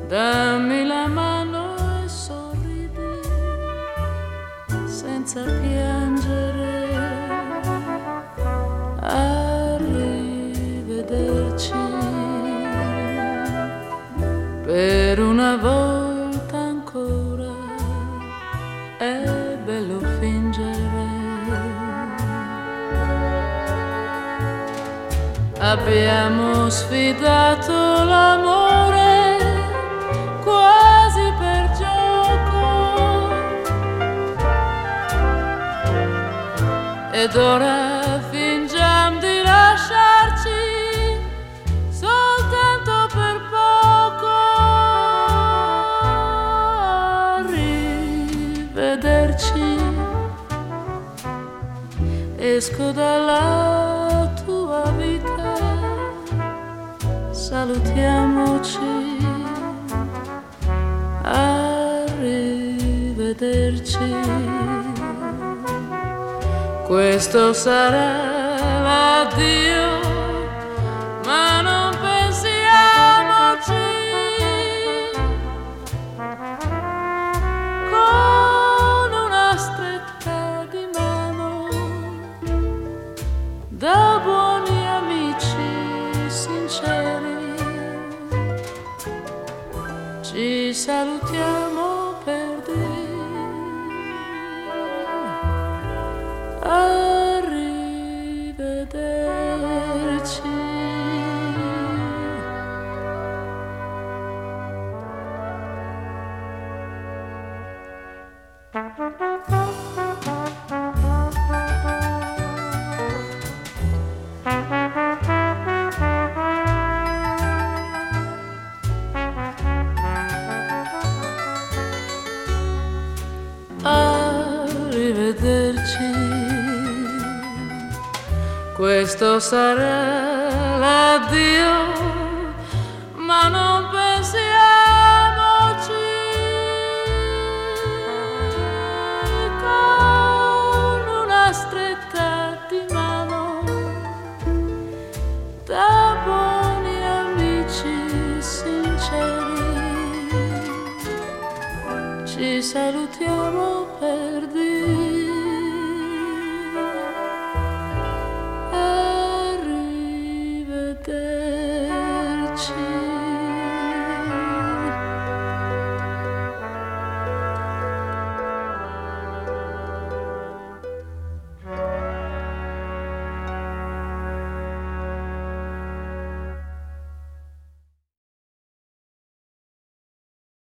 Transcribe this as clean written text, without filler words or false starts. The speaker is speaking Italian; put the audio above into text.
dammi la mano e sorridi senza piangere. Arrivederci, per una volta ancora è bello fingere. Abbiamo sfidato l'amore quasi per gioco ed ora fingiamo di lasciarci soltanto per poco. Arrivederci, esco dalla tua vita, salutiamoci. Arrivederci, questo sarà l'addio, ma non pensiamoci. Con una stretta di mano, da buoni amici sinceri, ci salutiamo per dire arrivederci. Arrivederci, questo sarà l'addio, ma non pensiamoci. Con una stretta di mano, da buoni amici sinceri, ci salutiamo per dire